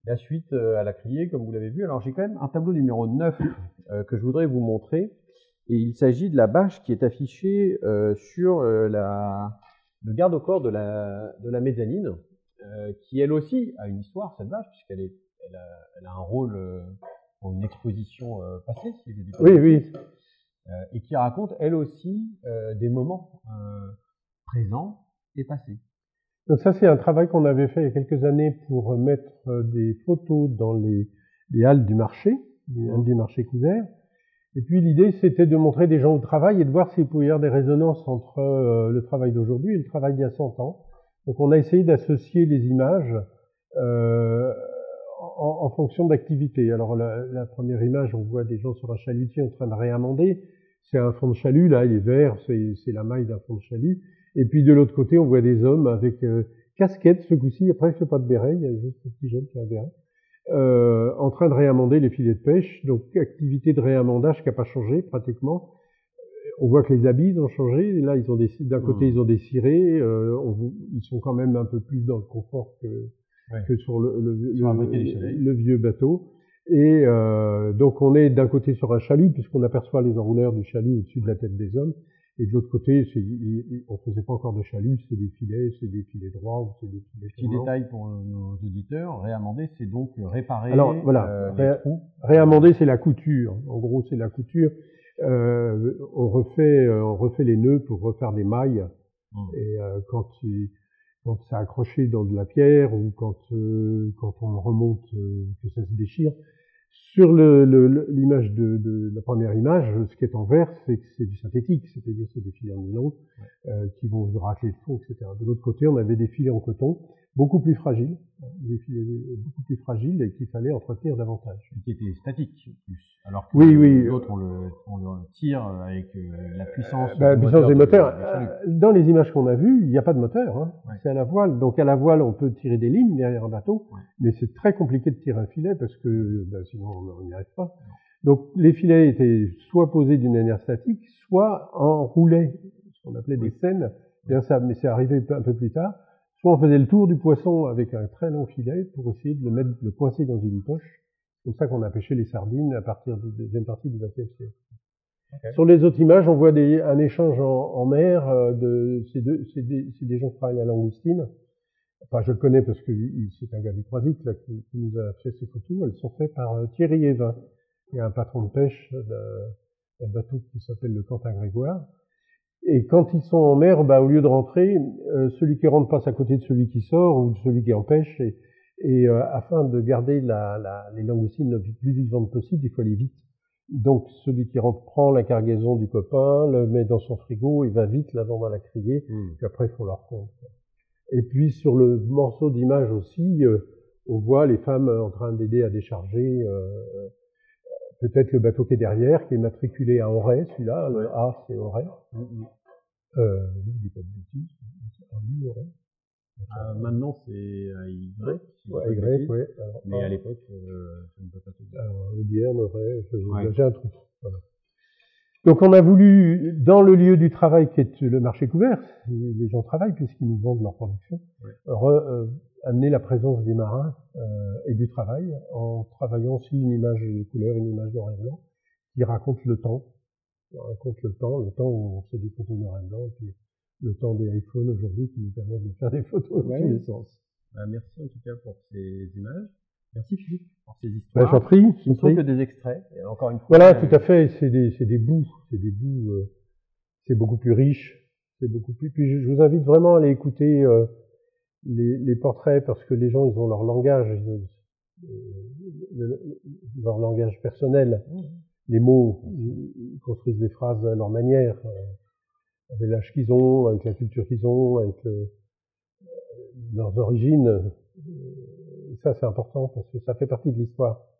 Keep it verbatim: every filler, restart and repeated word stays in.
la suite euh, à la criée, comme vous l'avez vu. Alors j'ai quand même un tableau numéro neuf euh, que je voudrais vous montrer. Et il s'agit de la bâche qui est affichée euh, sur euh, la, le garde-corps de la, de la mezzanine, euh, qui elle aussi a une histoire, cette bâche, puisqu'elle est, elle a, elle a un rôle euh, pour une exposition euh, passée, si je dis pas. Oui, oui. Euh, et qui raconte elle aussi euh, des moments euh, présents et passés. Donc ça, c'est un travail qu'on avait fait il y a quelques années pour mettre des photos dans les, les halles du marché, les halles du marché couvert. Et puis l'idée, c'était de montrer des gens au travail et de voir s'il pouvait y avoir des résonances entre euh, le travail d'aujourd'hui et le travail d'il y a cent ans. Donc on a essayé d'associer les images euh, en, en fonction d'activités. Alors la, la première image, on voit des gens sur un chalutier en train de réamender. C'est un fond de chalut, là, il est vert, c'est la maille d'un fond de chalut. Et puis de l'autre côté, on voit des hommes avec euh, casquette, ce coup-ci. Après, il ne fait pas de béret, il y a juste un petit jeune qui a un béret. Euh, en train de réamender les filets de pêche. Donc, activité de réamendage qui n'a pas changé, pratiquement. On voit que les habits ils ont changé. Et là, ils ont des, d'un côté, mmh. ils ont des cirés. Euh, on, ils sont quand même un peu plus dans le confort que, ouais. que sur le, le, le, le vieux bateau. Et euh, donc, on est d'un côté sur un chalut, puisqu'on aperçoit les enrouleurs du chalut au-dessus de la tête des hommes. Et de l'autre côté, on faisait pas encore de chalut, c'est des filets, c'est des filets droits ou c'est des filets Petit tournants. Détail pour nos auditeurs, réamender, c'est donc réparer. Alors voilà, euh, ré réamender, c'est la couture. En gros, c'est la couture. Euh, on refait, on refait les nœuds pour refaire des mailles. Mmh. Et euh, quand, il, quand c'est accroché dans de la pierre ou quand euh, quand on remonte, euh, que ça se déchire. Sur l'image de, de la première image, ce qui est en vert, c'est que c'est du synthétique, c'est-à-dire c'est des filets en nylon ouais. euh, qui vont racler le fond, et cetera. De l'autre côté, on avait des filets en coton, beaucoup plus fragiles, des filets beaucoup plus fragiles et qu'il fallait entretenir davantage. Et qui étaient statiques, plus. Alors que oui, oui. l'autre, on le, on le tire avec euh, la puissance, euh, bah, du puissance moteur des moteurs. De, de dans les images qu'on a vues, il n'y a pas de moteur, hein. Ouais. C'est à la voile. Donc à la voile, on peut tirer des lignes derrière un bateau, ouais. mais c'est très compliqué de tirer un filet parce que bah, sinon on n'y arrive pas. Donc les filets étaient soit posés d'une manière statique, soit en roulet, ce qu'on appelait oui. des scènes. Oui. Ça, mais c'est arrivé un peu plus tard. Soit on faisait le tour du poisson avec un très long filet pour essayer de le mettre, de le coincer dans une poche. C'est comme ça qu'on a pêché les sardines à partir de la deuxième partie du vingtième siècle. Okay. Sur les autres images, on voit des, un échange en, en mer euh, de c'est de, des, des gens qui travaillent à Langoustine. Enfin, je le connais parce que c'est un gars du Croisic là qui, qui nous a fait ces photos. Elles sont faites par euh, Thierry Evin, qui est un patron de pêche d'un bateau qui s'appelle le Quentin Grégoire. Et quand ils sont en mer, bah, au lieu de rentrer, euh, celui qui rentre passe à côté de celui qui sort ou de celui qui empêche. Et, et euh, afin de garder la, la, les langoustines le plus vivantes possible, il faut aller vite. Donc celui qui rentre prend la cargaison du copain, le met dans son frigo, il va vite la vendre à la criée, mmh. puis après il faut leur compte. Et puis sur le morceau d'image aussi, euh, on voit les femmes en train d'aider à décharger euh, peut-être le bateau qui est derrière, qui est matriculé à Auray, celui-là, le A c'est Auray. Mmh. Euh, je dis pas de bêtises, c'est un lui Auray. Euh, maintenant c'est à Y, si ouais, Y, ouais. Alors, mais à l'époque, euh, ça ne peut pas tout dire. Alors, Audierne, Auray, ouais. J'ai un trou. Voilà. Donc on a voulu, dans le lieu du travail qui est le marché couvert, les gens travaillent puisqu'ils nous vendent leur production, ouais. re, euh, amener la présence des marins euh, et du travail, en travaillant aussi une image de couleur, une image noir et blanc, qui raconte le temps, qui raconte le temps, le temps où on fait des photos noir et blanc, puis le temps des iPhones aujourd'hui qui nous permettent de faire des photos dans ouais. tous les sens. Bah, merci en tout cas pour ces images. Merci Philippe pour ces histoires. Ben, j'en prie. Ce ne sont que des extraits. Et encore une fois. Voilà, euh... tout à fait. C'est des, c'est des bouts, c'est des bouts. Euh, c'est beaucoup plus riche. C'est beaucoup plus. Puis je, je vous invite vraiment à aller écouter euh, les, les portraits parce que les gens ils ont leur langage, ils ont, euh, le, leur langage personnel. Mmh. Les mots, ils, ils construisent des phrases à leur manière, euh, avec l'âge qu'ils ont, avec la culture qu'ils ont, avec le, leurs origines. Et ça, c'est important parce que ça fait partie de l'histoire.